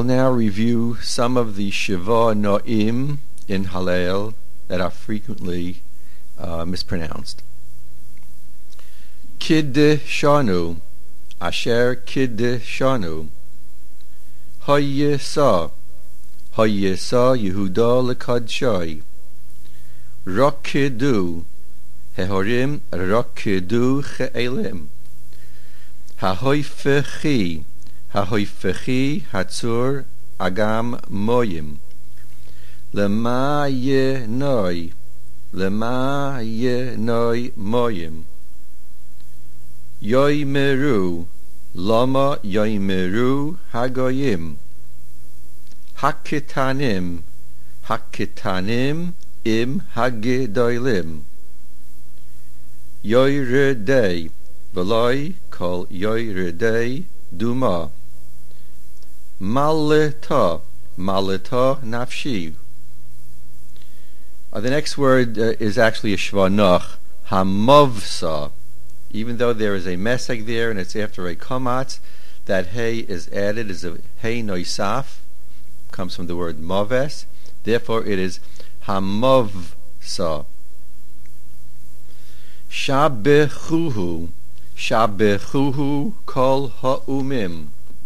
We'll now review some of the Shiva No'im in Hallel that are frequently mispronounced. Kiddushanu, Asher Kiddushanu. Hayesa Yehuda Lekadshai. Rakidu, Hehorim Rakidu Che'elim. Hahoifechi Hatzur Agam Moyim. Lema Yenoi Moyim. Yoimeru Lama Yoimeru Hagoyim. Hakitanim Im Hagedoilim. Yoiredei Veloi Kol Yoiredei Duma. Maleta Nafshi. The next word is actually a shvanach, hamavsa. Even though there is a meseg there and it's after a kamatz, that hey is added as a hey noisaf, comes from the word maves. Therefore it is hamavsa. Shabechuhu kol ha'umim.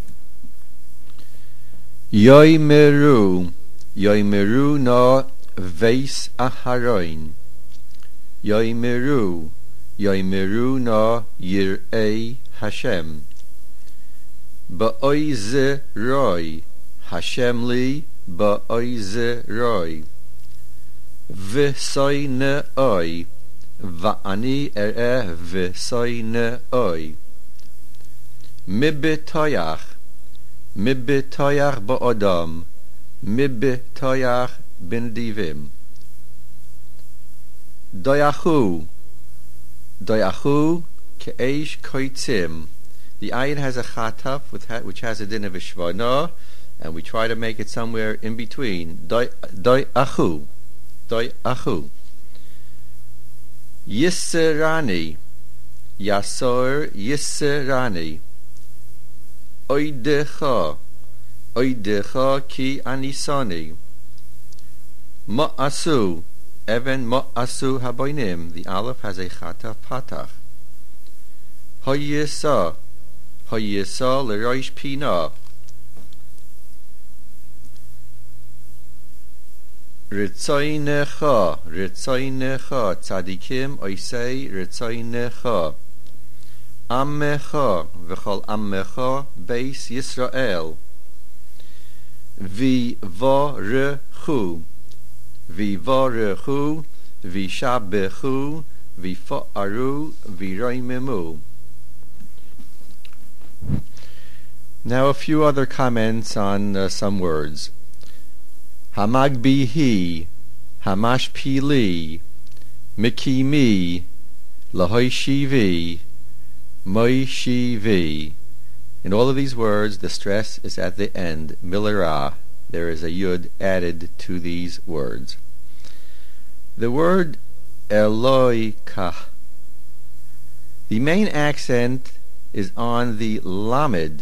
Yoimeru na veis aharoin. Yoimeru na yir'ei Hashem. Ba'oize roi, Hashem li ba'oize roi. V'soyne oi, va'ani v'soyne oi. Mibetoyach ba'odam, mibetoyach b'ndivim. Doyachu ke'esh koitzim. The ayin has a chataf which has a din of a shvana, and we try to make it somewhere in between. Doyachu. Yisserani, Yasor Yisserani. Oidecha ki anisani. Ma'asu, even ma'asu haboinim. The aleph has a chataf patach. Hayisa leroish pina. Ritzoinecha tzadikim oisei ritzoinecha. Ammecha v'chol ammecha beis Yisrael. V'varechu v'shabechu v'fa'aru v'roimemu. Now a few other comments on some words. Hamagbihi, Hamashpili, Mikimi, Lahoishivi, Moishivi. In all of these words, the stress is at the end, Milera. There is a yud added to these words. The word Eloika. The main accent is on the lamed.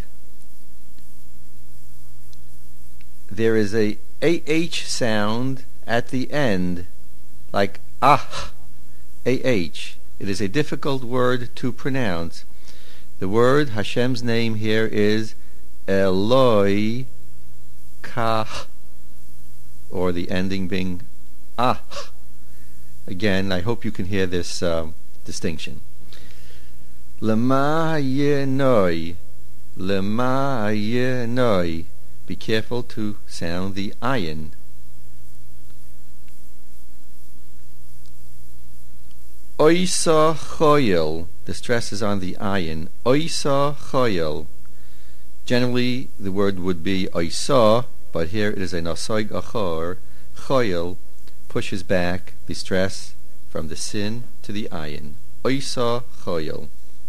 There is a AH sound at the end, like ah, AH. It is a difficult word to pronounce. The word, Hashem's name here is Eloi Ka, or the ending being ah. Again, I hope you can hear this distinction. Lema yenoi. Be careful to sound the ayin. Oisa choyel. The stress is on the ayin. Oisa choyel. Generally, the word would be oisa, but here it is a nasoig achor. Choyel pushes back the stress from the sin to the ayin. Oisa choyel.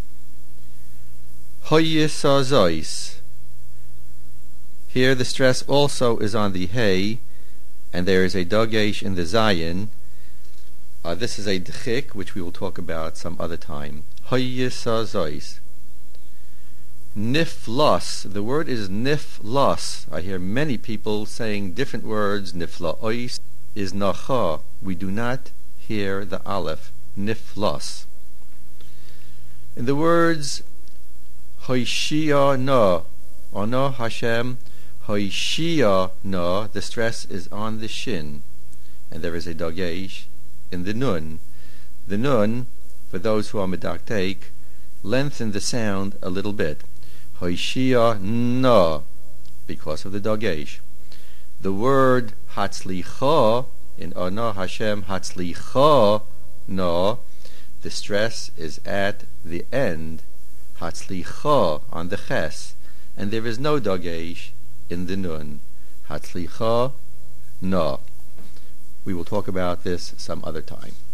Hoyisa zois. Here the stress also is on the hey, and there is a dagesh in the zayin. This is a d'chik, which we will talk about some other time. Hayisa zois. Niflos. The word is niflos. I hear many people saying different words. Niflaois is nacha. We do not hear the aleph. Niflos. In the words Hoishia no, Ono Hashem, Hoishia no, the stress is on the shin, and there is a dagesh in the nun. The nun, for those who are medaktek, lengthen the sound a little bit. Hoishia no, because of the dagesh. The word hatzlicha in Ono Hashem, hatzlicha no, the stress is at the end, hatzlicha on the ches, and there is no dagesh in the nun. Hatzlicha no. We will talk about this some other time.